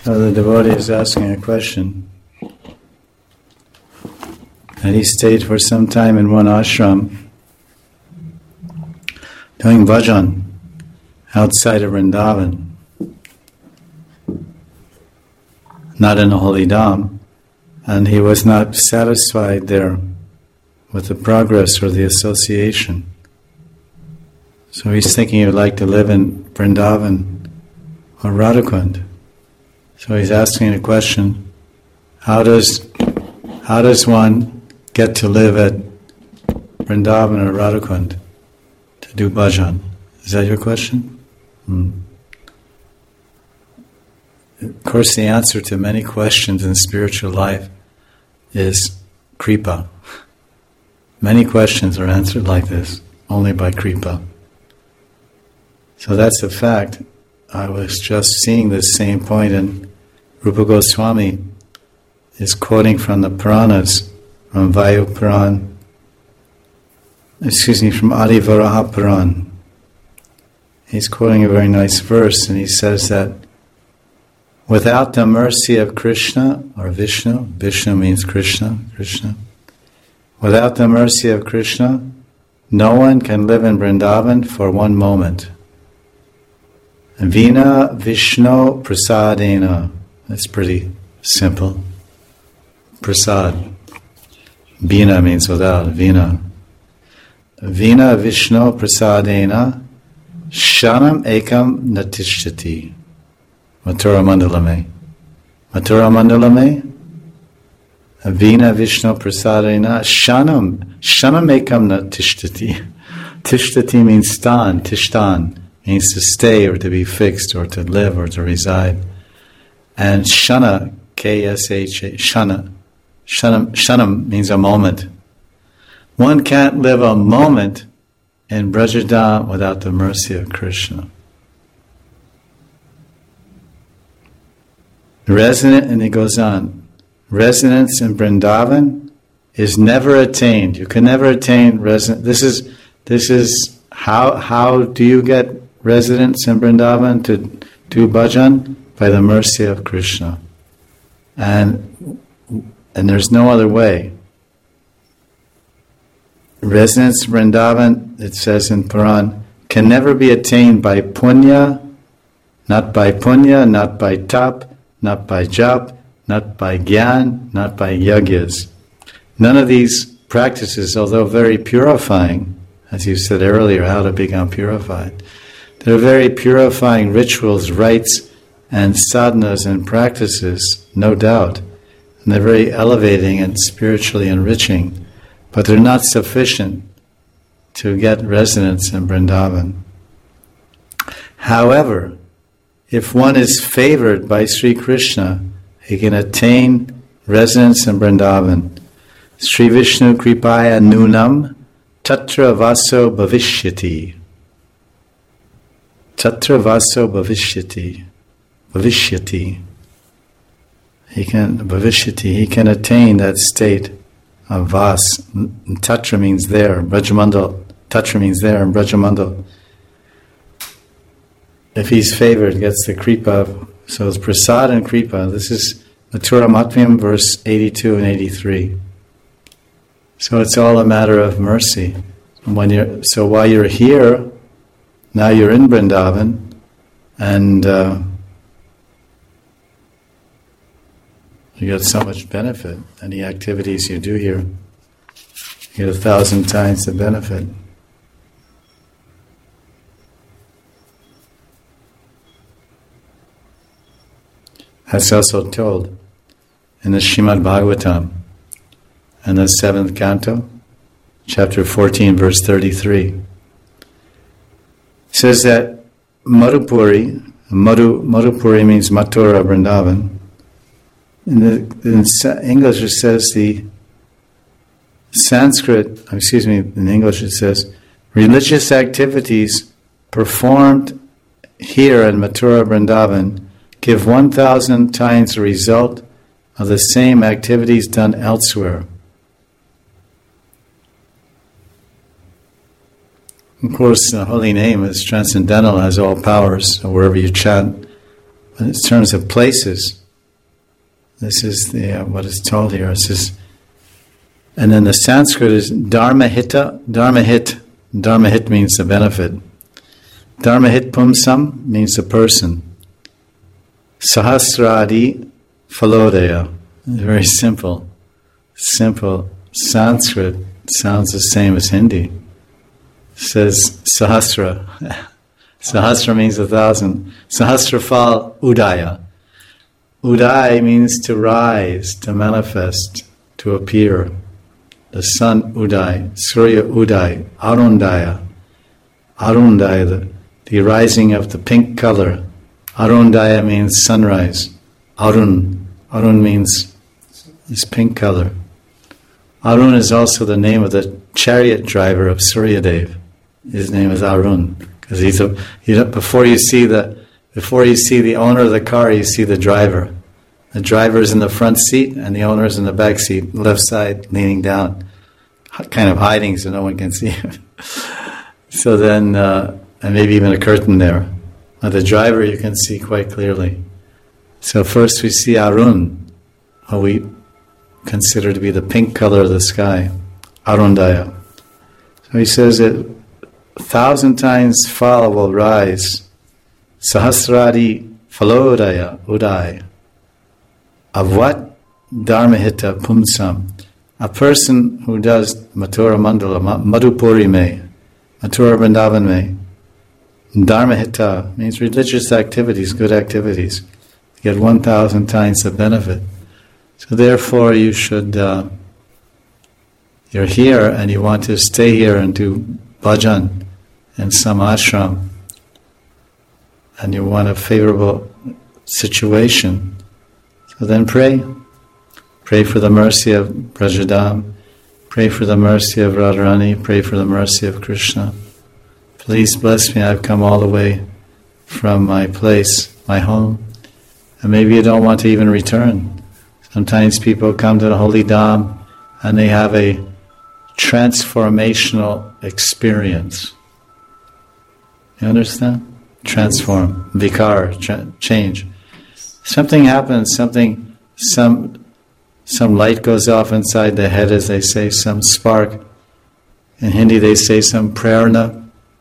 So the devotee is asking a question. And he stayed for some time in one ashram doing bhajan outside of Vrindavan, not in a holy dham, and he was not satisfied there with the progress or the association. So he's thinking he'd like to live in Vrindavan or Radhakund. So he's asking a question, how does one get to live at Vrindavan or Radhakund to do bhajan? Is that your question? Of course, the answer to many questions in spiritual life is kripa. Many questions are answered like this, only by kripa. So that's a fact. I was just seeing this same point, and Rupa Goswami is quoting from the Puranas, from Vayu Puran, from Adi Varaha Puran. He's quoting a very nice verse, and he says that without the mercy of Krishna, or Vishnu means Krishna, without the mercy of Krishna, no one can live in Vrindavan for one moment. Vina Vishnu Prasadena. That's pretty simple. Prasad. Vina means without. Vina. Vina Vishnu Prasadena Shanam Ekam Natishtati. Mathura Mandalame. Mathura Mandalame. Vina Vishnu Prasadena Shanam Ekam Natishtati. Tishtati means stan, tishtan. Means to stay or to be fixed or to live or to reside. And shana, K-S-H-A, shanam means a moment. One can't live a moment in Brajadam without the mercy of Krishna. And it goes on, residence in Vrindavan is never attained. You can never attain residence. This is how do you get residents in Vrindavan to do bhajan? By the mercy of Krishna. And there's no other way. Residents in Vrindavan, it says in Puran, can never be attained by punya, not by tap, not by jap, not by gyan, not by yagyas. None of these practices, although very purifying, as you said earlier, how to become purified, they're very purifying rituals, rites, and sadhanas and practices, no doubt. And they're very elevating and spiritually enriching, but they're not sufficient to get residence in Vrindavan. However, if one is favored by Sri Krishna, he can attain residence in Vrindavan. Sri Vishnu Kripaya Nunam Tatra Vaso Bhavishyati. Tatra Vaso Bhavishyati. He can attain that state of Vas. Tatra means there. Brajamandal. Tatra means there, and Brajamandal, if he's favored, gets the kripa. So it's prasad and kripa. This is Mathura Matmyam, verse 82 and 83. So it's all a matter of mercy. So while you're here, now you're in Vrindavan, and you get so much benefit. Any activities you do here, you get 1,000 times the benefit. That's also told in the Srimad Bhagavatam, in the 7th canto, chapter 14, verse 33. It says that Madhupuri means Mathura, Vrindavan. In English it says in English it says, religious activities performed here in Mathura, Vrindavan give 1,000 times the result of the same activities done elsewhere. Of course, the holy name is transcendental, has all powers. So wherever you chant But in terms of places, this is what is told here. It says, and then the Sanskrit is Dharmahita. Dharmahit means the benefit. Dharmahit pumsam means the person. Sahasradi phalodaya. Very simple. Simple. Sanskrit sounds the same as Hindi. It says Sahasra. Sahasra means 1,000. Sahasrafal Udaya. Uday means to rise, to manifest, to appear. The sun Uday, Surya Uday, Arundaya. Arundaya, the rising of the pink color. Arundaya means sunrise. Arun means this pink color. Arun is also the name of the chariot driver of Suryadev. His name is Arun. Because before you see the owner of the car, you see the driver. The driver is in the front seat and the owner is in the back seat, left side, leaning down, kind of hiding so no one can see him. So then, and maybe even a curtain there. But the driver you can see quite clearly. So first we see Arun, who we consider to be the pink color of the sky, Arundaya. So he says that 1,000 times Phala will rise, Sahasradi Phalodaya Uday. Of what? Dharmahita Pumsam. A person who does Mathura Mandala, Madhupuri me, Mathura Vrindavan me. Dharmahita means religious activities, good activities. You get 1,000 times the benefit. So therefore you should, you're here and you want to stay here and do bhajan in some ashram, and you want a favorable situation. So then pray. Pray for the mercy of Brajadam. Pray for the mercy of Radharani. Pray for the mercy of Krishna. Please bless me. I've come all the way from my place, my home. And maybe you don't want to even return. Sometimes people come to the Holy Dham and they have a transformational experience. You understand? Transform. Vikar, change. Something happens, some light goes off inside the head, as they say, some spark. In Hindi they say some prerna,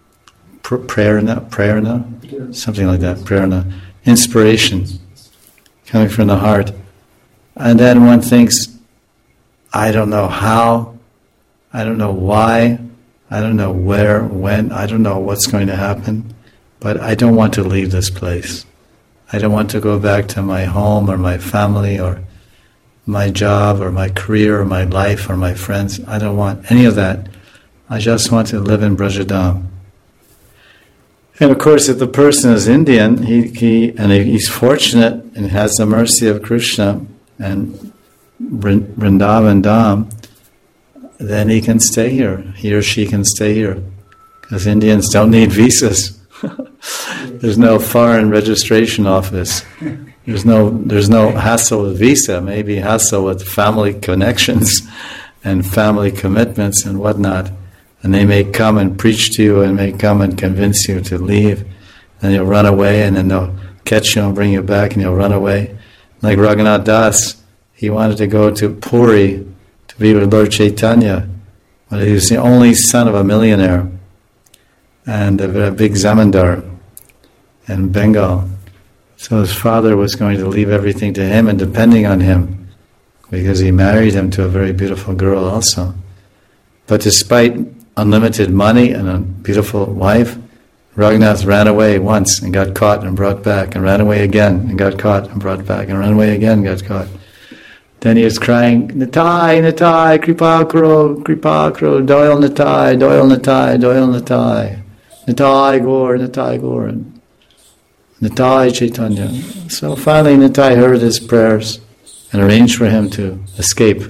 something like that, prerna, inspiration coming from the heart. And then one thinks, I don't know how, I don't know why, I don't know where, when, I don't know what's going to happen, but I don't want to leave this place. I don't want to go back to my home or my family or my job or my career or my life or my friends. I don't want any of that. I just want to live in Brajadam. And of course, if the person is Indian, he's fortunate and has the mercy of Krishna and Vrindavan Dham, then he can stay here. He or she can stay here. Because Indians don't need visas. There's no foreign registration office. There's no hassle with visa, maybe hassle with family connections and family commitments and whatnot. And they may come and preach to you and may come and convince you to leave. And you'll run away and then they'll catch you and bring you back and you'll run away. Like Raghunath Das, he wanted to go to Puri to be with Lord Chaitanya. But he was the only son of a millionaire and a big zamindar in Bengal. So his father was going to leave everything to him and depending on him because he married him to a very beautiful girl also. But despite unlimited money and a beautiful wife, Raghunath ran away once and got caught and brought back and ran away again and got caught and brought back and ran away again and got caught. Then he was crying, Nitai, Nitai, Kripa Karo, Doyle Nitai, Doyle Nitai, Doyle Nitai, Nitai Gaur, Nitai Gaur, Nitai Chaitanya. So finally Nitai heard his prayers and arranged for him to escape.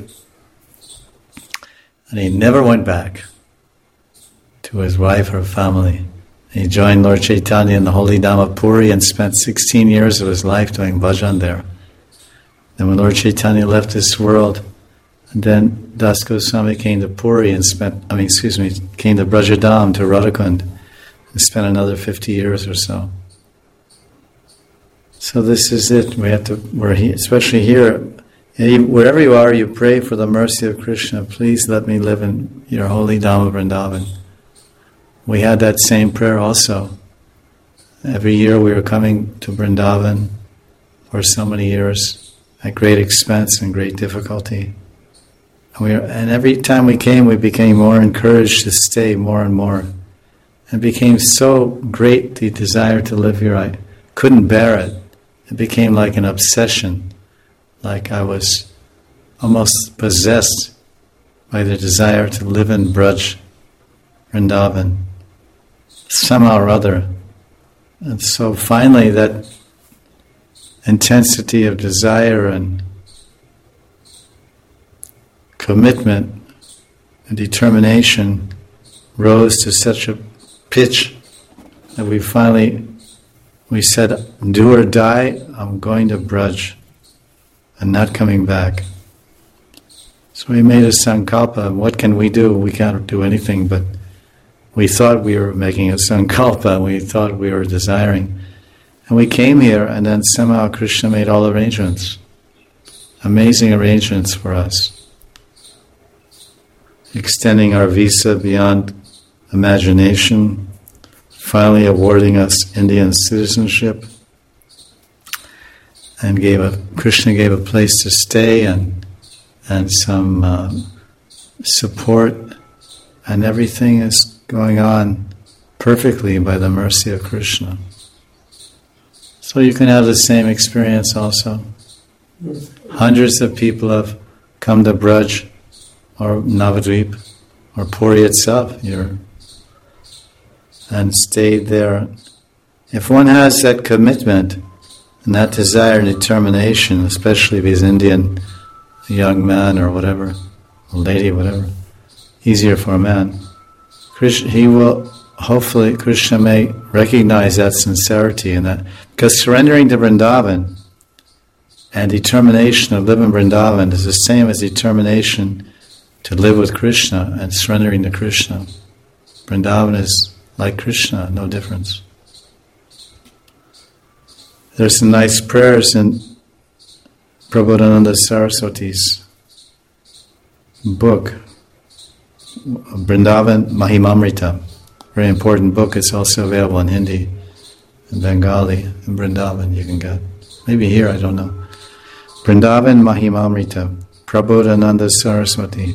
And he never went back to his wife or family. He joined Lord Chaitanya in the holy Dham of Puri and spent 16 years of his life doing bhajan there. Then when Lord Chaitanya left this world, and then Das Goswami came to Puri and came to Brajadam, to Radhakund, and spent another 50 years or so. So this is it. Especially here, wherever you are, you pray for the mercy of Krishna. Please let me live in your holy Dham of Vrindavan. We had that same prayer also. Every year we were coming to Vrindavan for so many years at great expense and great difficulty. And every time we came, we became more encouraged to stay more and more. It became so great, the desire to live here. I couldn't bear it. It became like an obsession, like I was almost possessed by the desire to live in Braj, Vrindavan, somehow or other. And so finally that intensity of desire and commitment and determination rose to such a pitch that we said, do or die, I'm going to Braj and not coming back. So we made a sankalpa. What can we do? We can't do anything, but we thought we were making a sankalpa, we thought we were desiring. And we came here, and then somehow Krishna made all arrangements. Amazing arrangements for us. Extending our visa beyond imagination, finally awarding us Indian citizenship, and Krishna gave a place to stay and some support, and everything is going on perfectly by the mercy of Krishna. So you can have the same experience also. Hundreds of people have come to Braj or Navadvip or Puri itself and stayed there. If one has that commitment and that desire and determination, especially if he's Indian, a young man or whatever, a lady, whatever, easier for a man, Krishna may recognize that sincerity and that, because surrendering to Vrindavan and determination to live in Vrindavan is the same as determination to live with Krishna and surrendering to Krishna. Vrindavan is like Krishna, no difference. There's some nice prayers in Prabodhananda Saraswati's book, Vrindavan Mahimamrita. Very important book. It's also available in Hindi and Bengali. In Vrindavan you can get. Maybe here, I don't know. Vrindavan Mahimamrita, Prabodhananda Saraswati.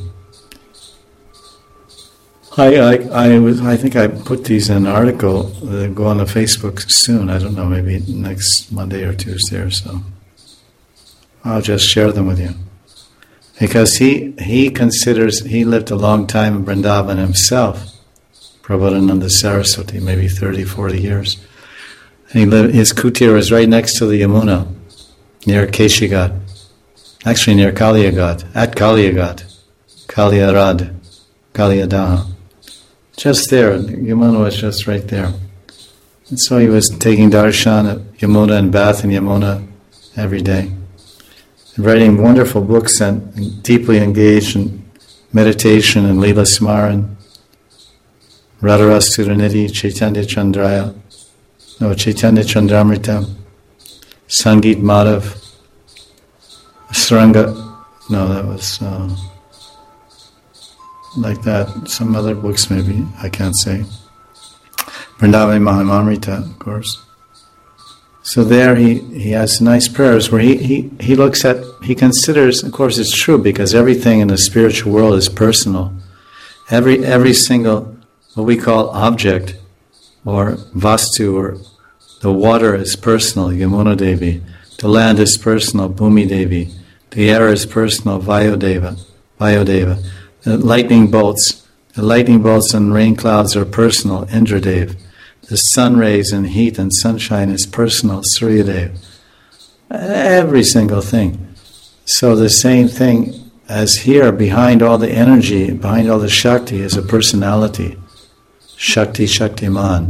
I think I put these in an article that go on the Facebook soon. I don't know, maybe next Monday or Tuesday or so. I'll just share them with you. Because he considers, he lived a long time in Vrindavan himself, Prabodhananda Saraswati, maybe 30, 40 years. And his kutir was right next to the Yamuna, near Keshigat. Actually near Kaliyagat, at Kaliyagat, Kaliyarad, Kaliyadaha. Just there, Yamuna was just right there. And so he was taking darshan at Yamuna and bath in Yamuna every day. And writing wonderful books and deeply engaged in meditation and Leela Smaran, Radharas Suranidhi, Chaitanya Chandramrita, Sangeet Madhav, Saranga, that was like that. Some other books maybe, I can't say. Vrindavan Mahimamrita, of course. So there he has nice prayers where he considers, of course it's true because everything in the spiritual world is personal. Every single, what we call object or vastu, or the water is personal, Yamuna Devi. The land is personal, Bhumi Devi. The air is personal, Vayodeva. The lightning bolts and rain clouds are personal, Indradev. The sun rays and heat and sunshine is personal, Suryadev. Every single thing. So the same thing as here, behind all the energy, behind all the Shakti is a personality. Shakti Shaktiman.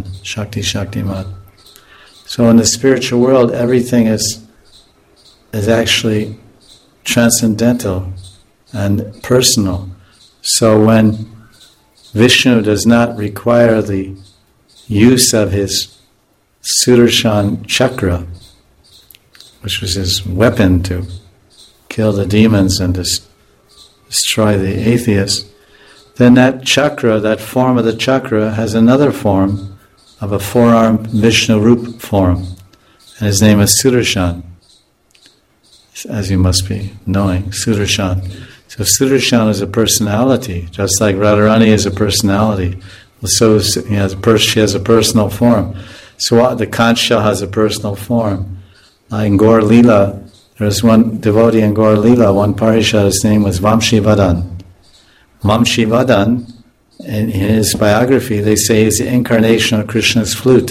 So in the spiritual world, everything is actually transcendental and personal. So when Vishnu does not require the use of his Sudarshan chakra which was his weapon to kill the demons and destroy the atheists, then that chakra, that form of the chakra, has another form of a four-armed Vishnu Rup form. And his name is Sudarshan, as you must be knowing, Sudarshan. So Sudarshan is a personality, just like Radharani is a personality. So she has a personal form. So the conch shell has a personal form. In Gaur Leela, there was one devotee in Gaur Leela, one Parishad, his name was Vamshivadan. Vamshivadan, in his biography, they say he's the incarnation of Krishna's flute.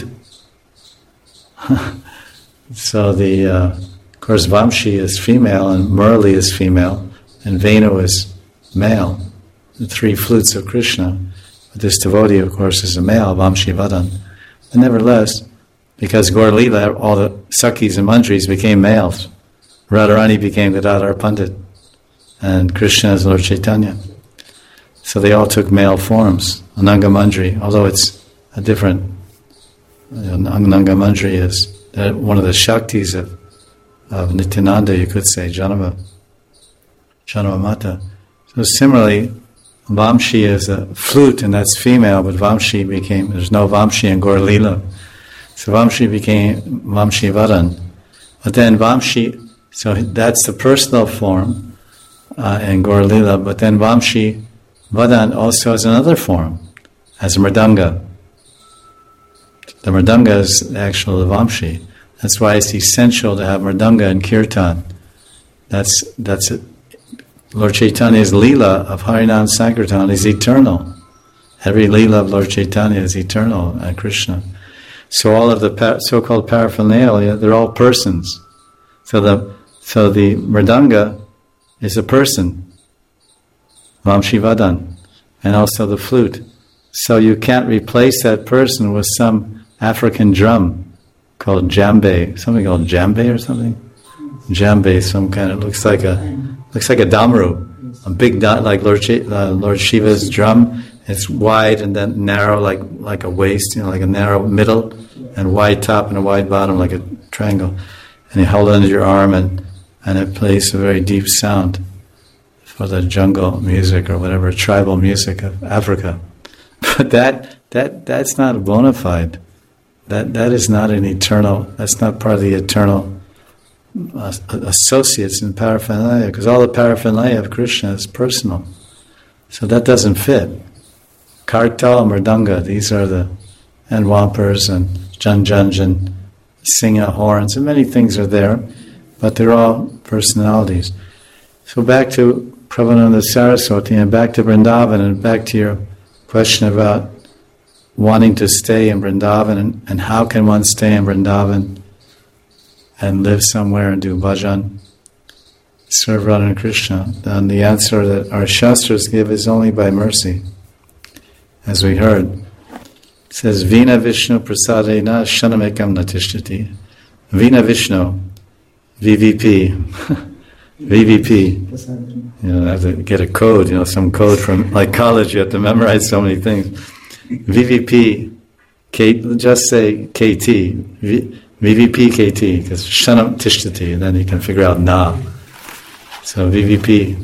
So of course, Vamshi is female, and Murali is female, and Venu is male. The three flutes of Krishna. But this devotee, of course, is a male, Vamshivadan. And nevertheless, because Gaur Leela, all the Sakhis and Mandris became males. Radharani became Gadadhar Pandit, and Krishna is Lord Chaitanya. So they all took male forms. Ananga Mandri, although it's a different, Ananga Mandri is one of the Shaktis of Nityananda, you could say, Janama Mata. So similarly, Vamshi is a flute, and that's female, but Vamshi there's no Vamshi in Gaur Leela. So Vamshi became Vamshivadan. But then Vamshi, so that's the personal form in Gaur Leela, but then Vamshivadan also has another form, as a Mridanga. The Mridanga is the actual Vamshi. That's why it's essential to have Mridanga in Kirtan. That's it. Lord Chaitanya's Leela of Harinam Sankirtan is eternal. Every Leela of Lord Chaitanya is eternal and Krishna. So all of the so-called paraphernalia, they're all persons. So the Mridanga is a person, Vamshivadan, and also the flute. So you can't replace that person with some African drum called djembe, something called djembe or something. Djembe, some kind of looks like a damru, a big like Lord Shiva's drum. It's wide and then narrow, like a waist, like a narrow middle, and wide top and a wide bottom, like a triangle. And you hold it under your arm, and it plays a very deep sound for the jungle music or whatever tribal music of Africa. But that's not bona fide. That is not an eternal. That's not part of the eternal associates in paraphernalia, because all the paraphernalia of Krishna is personal. So that doesn't fit. Kartal, Mridanga, these are and Wampers and Janjanj and Singha horns, and many things are there, but they're all personalities. So back to Prabhupada Saraswati, and back to Vrindavan, and back to your question about wanting to stay in Vrindavan, and how can one stay in Vrindavan and live somewhere and do bhajan, serve Radha and Krishna. Then the answer that our Shastras give is only by mercy, as we heard. It says, Vina Vishnu prasadena shanamekam natishtati. Vina Vishnu, VVP. VVP. I have to get a code, some code from like college, you have to memorize so many things. VVP, just say KT. VVP KT, because Shanam Tishtati, and then you can figure out Na. So VVP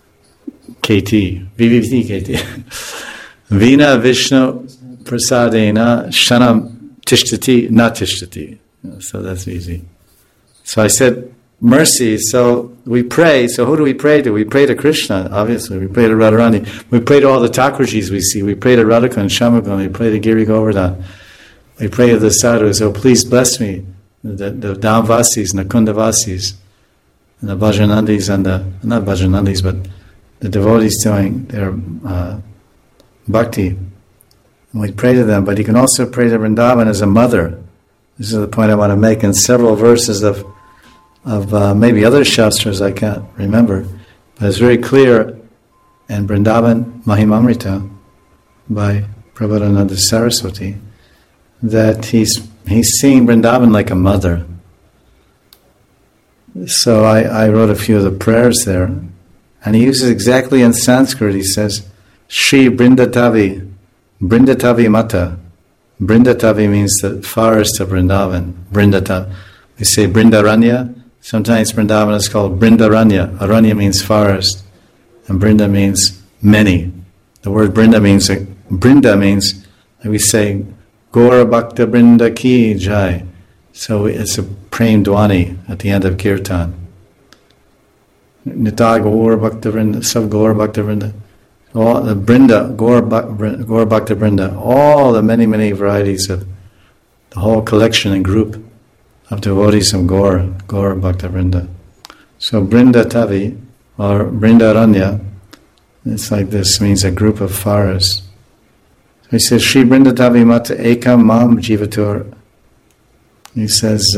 KT. VVP KT. Vina Vishnu Prasadena Shanam Tishtati Na Tishtati. So that's easy. So I said, mercy, so we pray. So who do we pray to? We pray to Krishna, obviously. We pray to Radharani. We pray to all the Thakurjis we see. We pray to Radhika and Shamagun. We pray to Giri Govardhan. We pray to the sadhus, oh please bless me, the Dhamvasis and the Kundavasis, and the Bhajanandis and not Bhajanandis, but the devotees doing their bhakti. And we pray to them, but you can also pray to Vrindavan as a mother. This is the point I want to make in several verses of maybe other Shastras I can't remember, but it's very clear in Vrindavan Mahimamrita by Prabhupada Saraswati that he's seeing Vrindavan like a mother. So I wrote a few of the prayers there, and he uses exactly in Sanskrit. He says, Shri Brindatavi Mata. Brindatavi means the forest of Vrindavan. Brindatavi. We say Brindaranya, Sometimes Vrindavan is called Brindaranya. Aranya means forest, and Brinda means many. The word Brinda means, like we say, Gaura Bhakta Brinda Ki Jai. So it's a Prem Dwani at the end of Kirtan. Nita Gaura Bhakta Brinda, Sab Gaura Bhakta Brinda. All the Brinda, Gaura Bhakta Brinda, all the many, many varieties of the whole collection and group of devotees of Gaura Bhakta Brinda. So Brinda Tavi, or Brindaranya, it's like this, means a group of forests. So he says, Shri Brinda Tavi Mata Ekam Mam Jivatur. He says,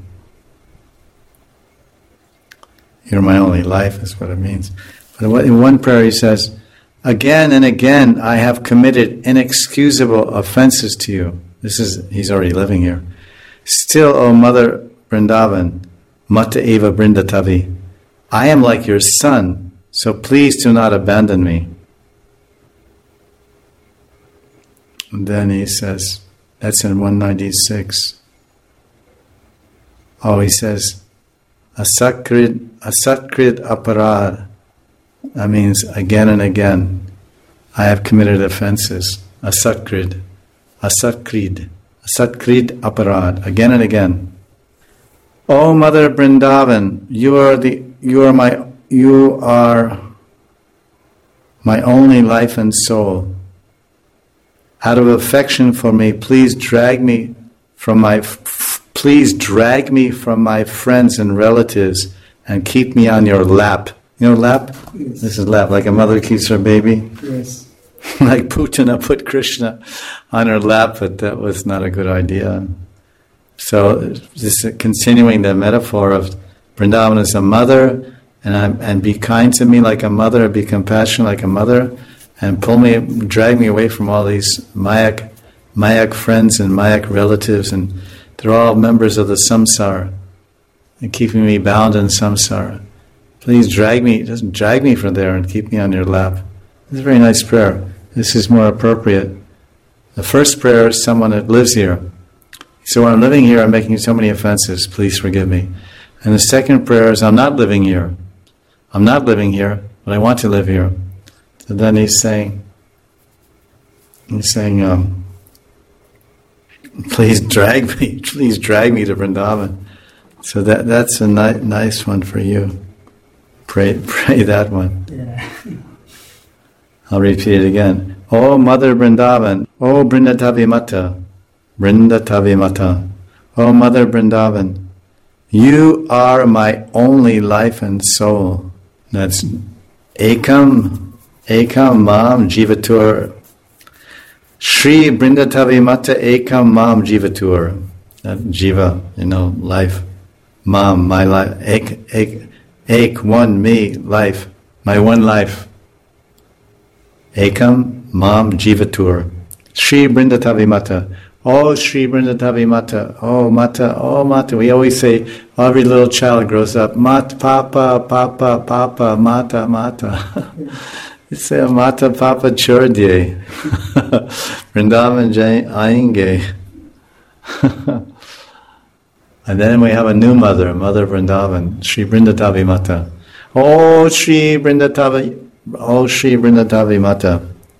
you're my only life, is what it means. But in one prayer he says, again and again I have committed inexcusable offenses to you. He's already living here. Still, O Mother Vrindavan, Mata Eva Brinda Tavi, I am like your son, so please do not abandon me. And then he says, that's in 196. Oh, he says, Asakrid aparad. That means again and again, I have committed offenses. Asakrid aparad, again and again. O Mother Vrindavan, you are my only life and soul. Out of affection for me, please drag me from my friends and relatives and keep me on your lap. You know lap? Yes. This is lap, like a mother keeps her baby. Yes. Like Putana put Krishna on her lap, but that was not a good idea. So, just continuing the metaphor of Vrindavan as a mother, and be kind to me like a mother, be compassionate like a mother, and drag me away from all these Mayak friends and Mayak relatives, and they're all members of the samsara, and keeping me bound in samsara. Please drag me from there and keep me on your lap. It's a very nice prayer. This is more appropriate. The first prayer is someone that lives here. So when I'm living here, I'm making so many offenses. Please forgive me. And the second prayer is, I'm not living here. I'm not living here, but I want to live here. So then he's saying, please drag me to Vrindavan. So that's a nice one for you. Pray that one. Yeah. I'll repeat it again. O Mother Vrindavan, O Brinda Tavi Mata, O Mother Vrindavan, you are my only life and soul. That's Ekam Mam Jivatur. Shri Brinda Tavi Mata Ekam Mam Jivatur. That Jiva, life. Mam, my life. Ek, one, me, life. My one life. Ekam Mam Jivatur. Shri Brinda Tavi Mata. Oh, Shri Brinda Tavi Mata. Oh, Mata. We always say, every little child grows up, Mat, Papa, Mata. You say, Mata, Papa, Chordye. Vrindavan Jai Aenge. And then we have a new mother, Mother Vrindavan, Shri Brinda Tavi Mata. Oh, Shri Brinda Tavi Mata.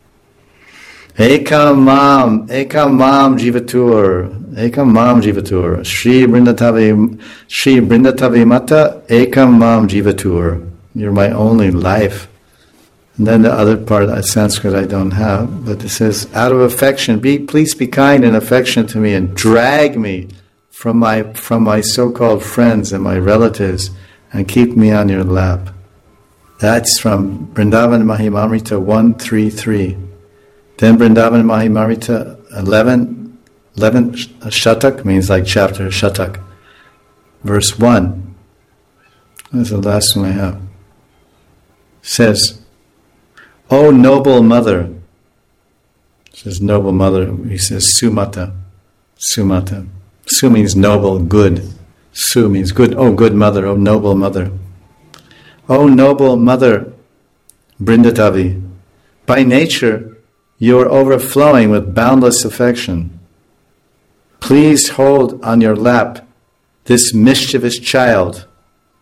Ekam Mam Jivatur. Shri Brinda Tavi Mata, Ekam Mam Jivatur. You're my only life. And then the other part, Sanskrit I don't have, but it says, out of affection, please be kind and affectionate to me and drag me from my so-called friends and my relatives and keep me on your lap. That's from Vrindavan Mahimamrita 133. Then Vrindavan Mahimamrita 11 Shatak, means like chapter, Shatak. Verse 1. That's the last one I have. Says, O noble mother. It says noble mother. He says Sumata. Su means noble, good. Su means good. Oh, good mother. Oh, noble mother. O noble mother, Brindatavi, by nature you are overflowing with boundless affection. Please hold on your lap this mischievous child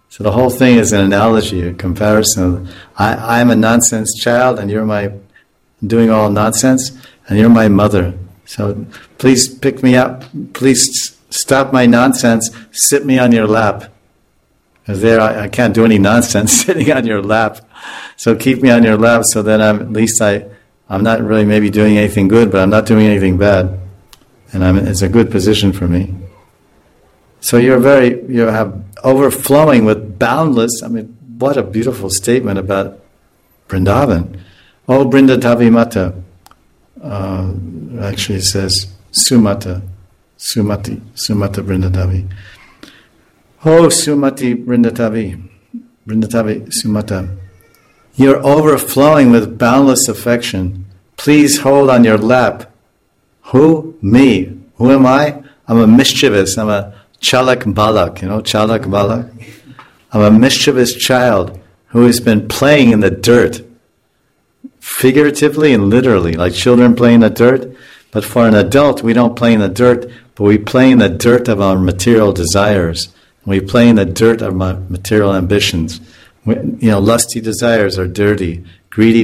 So the whole thing is an analogy, a comparison. I'm a nonsense child, and you're doing all nonsense, and you're my mother. So please pick me up. Please stop my nonsense. Sit me on your lap. Because there I can't do any nonsense sitting on your lap. So keep me on your lap so that at least I'm not really maybe doing anything good, but I'm not doing anything bad. And it's a good position for me. So you have overflowing with boundless, what a beautiful statement about Vrindavan. Oh, Brindatavi Mata. Actually it says Sumati Brindatavi. Oh, Sumati Brindatavi Sumata. You're overflowing with boundless affection. Please hold on your lap. Who? Me. Who am I? I'm a mischievous. I'm a Chalak Balak. Chalak Balak? I'm a mischievous child who has been playing in the dirt. Figuratively and literally, like children play in the dirt. But for an adult, we don't play in the dirt, but we play in the dirt of our material desires. We play in the dirt of my material ambitions. Lusty desires are dirty. Greed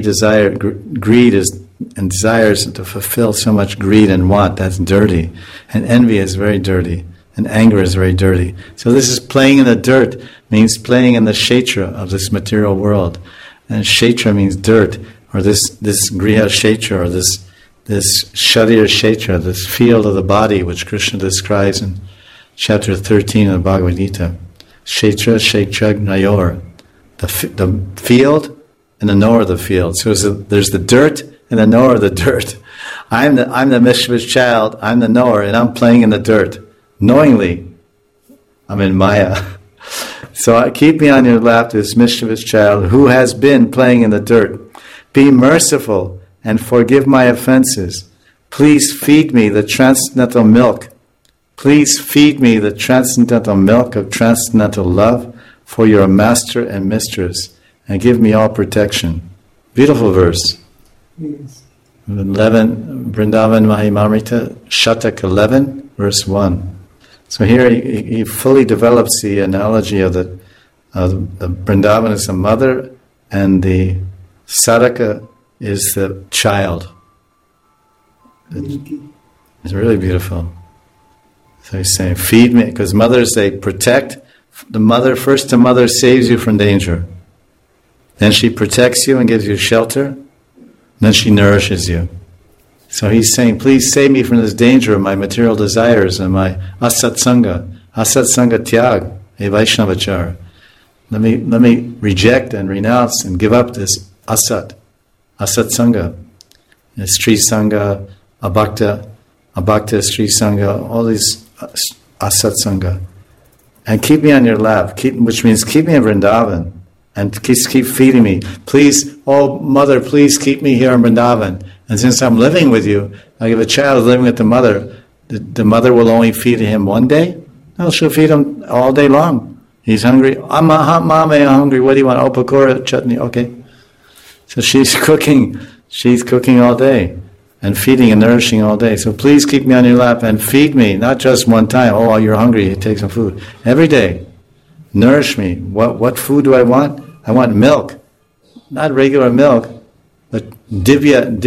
and desires to fulfill so much greed and want, that's dirty. And envy is very dirty. And anger is very dirty. So this is playing in the dirt, means playing in the kshetra of this material world. And kshetra means dirt, or this griha kshetra, or this sharir kshetra, this field of the body, which Krishna describes in chapter 13 of the Bhagavad Gita. Kshetra, kshetragnayor. The field and the knower of the field. So there's the dirt and the knower of the dirt. I'm the mischievous child, I'm the knower, and I'm playing in the dirt. Knowingly, I'm in Maya. So keep me on your lap, this mischievous child who has been playing in the dirt. Be merciful and forgive my offenses. Please feed me the transcendental milk. Please feed me the transcendental milk of transcendental love, for your master and mistress, and give me all protection. Beautiful verse. Yes. 11, Vrindavan Mahimamrita, Shatak 11, verse 1. So here he fully develops the analogy of the Vrindavan is the mother, and the Sadhaka is the child. It's really beautiful. So he's saying, feed me, because mothers, they protect. The mother saves you from danger. Then she protects you and gives you shelter. Then she nourishes you. So he's saying, please save me from this danger of my material desires and my asatsanga tyag, a Vaishnavachar. Let me reject and renounce and give up this asatsanga. Stri Sangha, Abhakta Stri Sangha, all these asatsanga. And keep me on your lap, which means keep me in Vrindavan, and keep feeding me. Please, oh mother, please keep me here in Vrindavan. And since I'm living with you, like if a child is living with the mother will only feed him one day? No, she'll feed him all day long. He's hungry. Mama, I'm hungry. What do you want? Oh, pakora, chutney. Okay. So she's cooking all day, and feeding and nourishing all day. So please keep me on your lap and feed me, not just one time. Oh, you're hungry, take some food. Every day, nourish me. What food do I want? I want milk. Not regular milk, but divya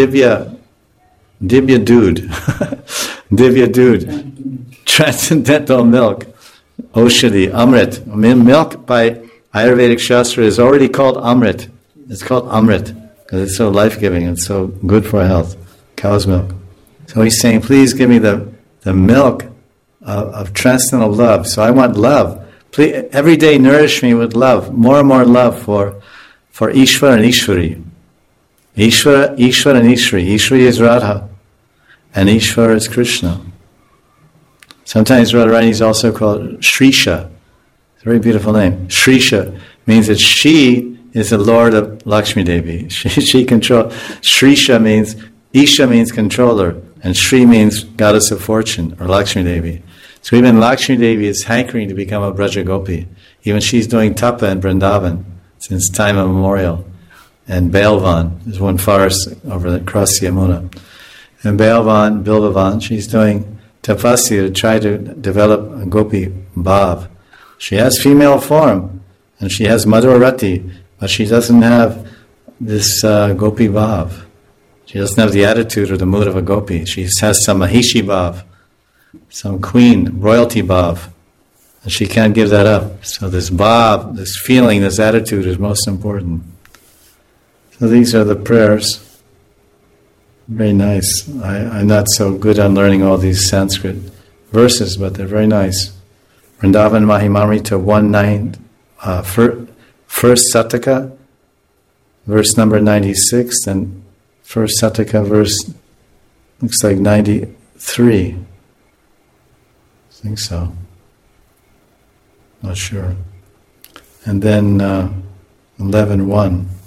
dood. Divya dood. Transcendental milk. Oshadi, Amrit. Milk by Ayurvedic Shastra is already called Amrit. It's called Amrit because it's so life-giving and so good for health. Cow's milk. So he's saying, please give me the milk of transcendental love. So I want love. Please, every day nourish me with love. More and more love for Ishvara and Ishvari. Ishvara and Ishvari. Ishvari is Radha. And Ishvara is Krishna. Sometimes Radharani is also called Shrisha. It's a very beautiful name. Shrisha means that she is the Lord of Lakshmi Devi. She controls. Shrisha means, Isha means controller, and Shri means goddess of fortune, or Lakshmi Devi. So even Lakshmi Devi is hankering to become a Braja Gopi. Even she's doing tapa in Vrindavan since time immemorial. And Bailvan is one forest over across the Yamuna. And Bilvavan, she's doing tapasya to try to develop a Gopi Bhav. She has female form, And she has Madhurarati, but she doesn't have this gopi bhav. She doesn't have the attitude or the mood of a gopi. She has some Mahishi bhav, some queen, royalty bhav. And she can't give that up. So this bhav, this feeling, this attitude is most important. So these are the prayers. Very nice. I'm not so good on learning all these Sanskrit verses, but they're very nice. Vrindavan Mahimamrita 1:9, first Sataka, verse number 96, and first Sataka, verse looks like 93. I think so. Not sure. And then 11:1.